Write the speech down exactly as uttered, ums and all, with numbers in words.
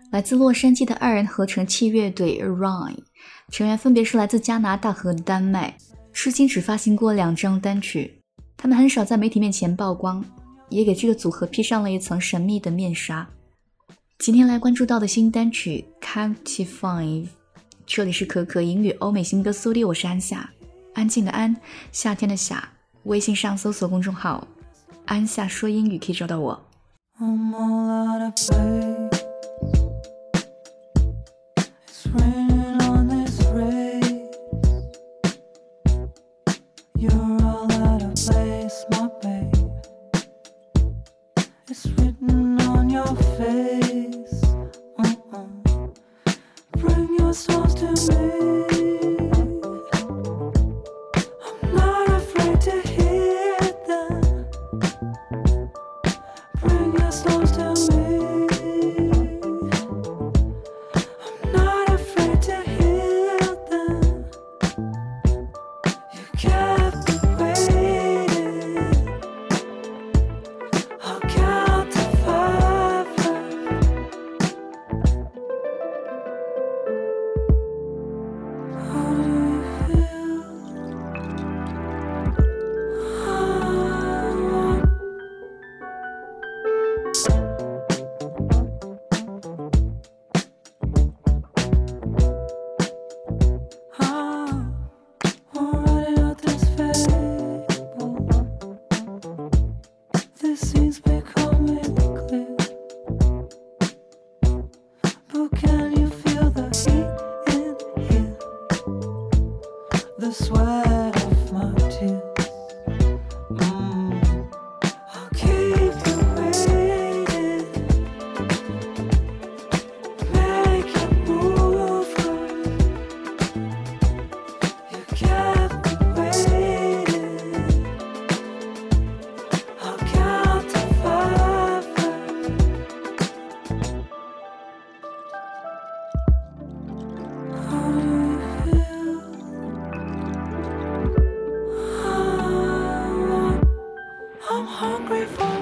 来自洛杉矶的二人合成器乐队 Rhyme， 成员分别是来自加拿大和丹麦，至今只发行过两张单曲。他们很少在媒体面前曝光，也给这个组合披上了一层神秘的面纱。今天来关注到的新单曲 Captivate， 这里是可可英语欧美新歌速递，我是安夏，安静的安，夏天的夏，微信上搜索公众号安夏说英语可以找到我。 I'm all out of place. It's raining on this race. You're all out of place, my babe. It's written on your face. Uh-uh. Bring your souls to me. I'm not afraid to hear them. Bring your souls to me. I'm not afraid to hear them. You captivated. I'll count to five. How do you feel? Ah, I'm writing out this fable. This scene's becoming clear. But can you feel the heat in here? The sweat of my tears. Mm. I'll keep you waiting. Make you move on. You kept me waiting. I'll count to five. How do you feel? I'm hungry for